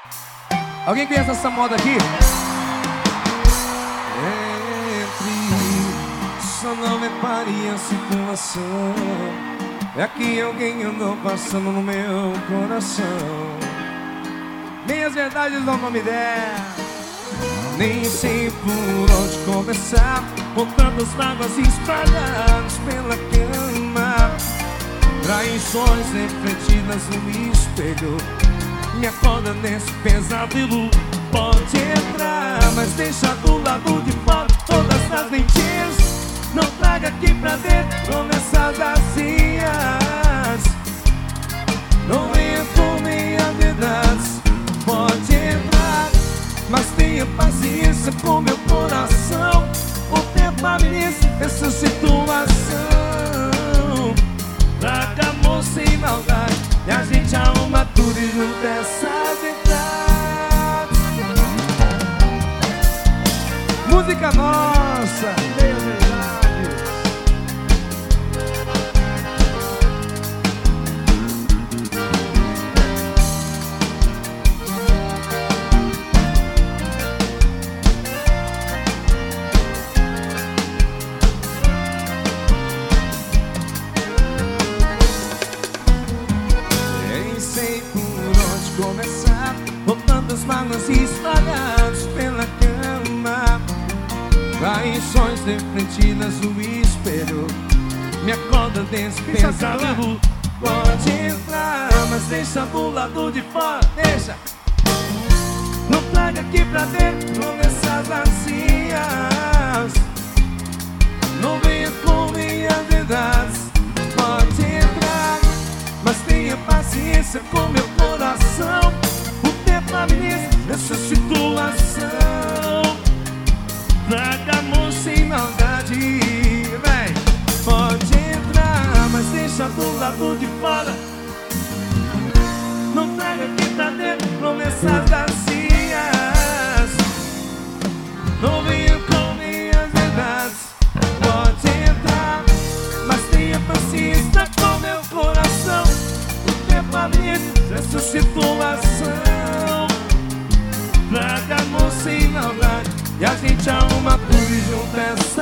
Alguém conhece essa moda aqui? Só não repare a situação. É que alguém andou passando no meu coração. Minhas verdades não nome dela. Nem sei por onde começar, com tantas mágoas espalhadas pela cama. Traições refletidas no espelho. Me acorda nesse pesadelo. Pode entrar, mas deixa do lado de fora todas as mentiras. Não traga aqui pra dentro promessas vazias. Não venha com minhas verdades. Pode entrar, mas tenha paciência com meu coração. O tempo ameniza essa situação. Traga amor sem maldade e a gente arruma tudo e junta essas verdades. Música nossa, meia verdade. Começar com tantas mágoas espalhadas pela cama. Traições refletidas no espelho. Me acorda desse pesadelo. Pode entrar, mas deixa do lado de fora. Deixa. Não traga aqui pra dentro promessas vazias. Não venha com minhas verdades. Pode entrar, mas tenha paciência com meu coração. O tempo ameniza essa situação. Traga amor sem maldade, vem. Pode entrar, mas deixa do lado de fora. Não traga aqui pra dentro promessas vazias. Não venha com minhas verdades. Pode entrar, mas tenha paciência com meu coração. Essa situação. Traga amor sem maldade e a gente arruma tudo e junta essa